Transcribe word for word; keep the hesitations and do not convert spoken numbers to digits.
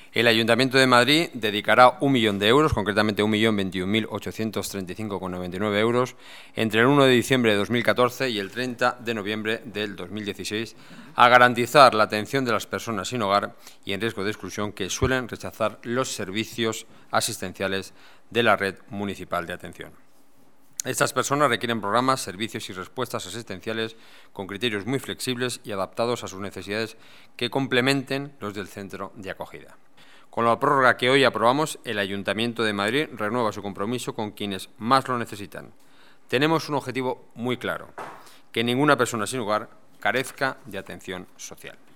El Ayuntamiento de Madrid dedicará un millón de euros, concretamente un millón veintiún mil ochocientos treinta y cinco coma noventa y nueve euros, entre el uno de diciembre de dos mil catorce y el treinta de noviembre del dos mil dieciséis, a garantizar la atención de las personas sin hogar y en riesgo de exclusión que suelen rechazar los servicios asistenciales de la red municipal de atención. Estas personas requieren programas, servicios y respuestas asistenciales con criterios muy flexibles y adaptados a sus necesidades que complementen los del centro de acogida. Con la prórroga que hoy aprobamos, el Ayuntamiento de Madrid renueva su compromiso con quienes más lo necesitan. Tenemos un objetivo muy claro: que ninguna persona sin hogar carezca de atención social.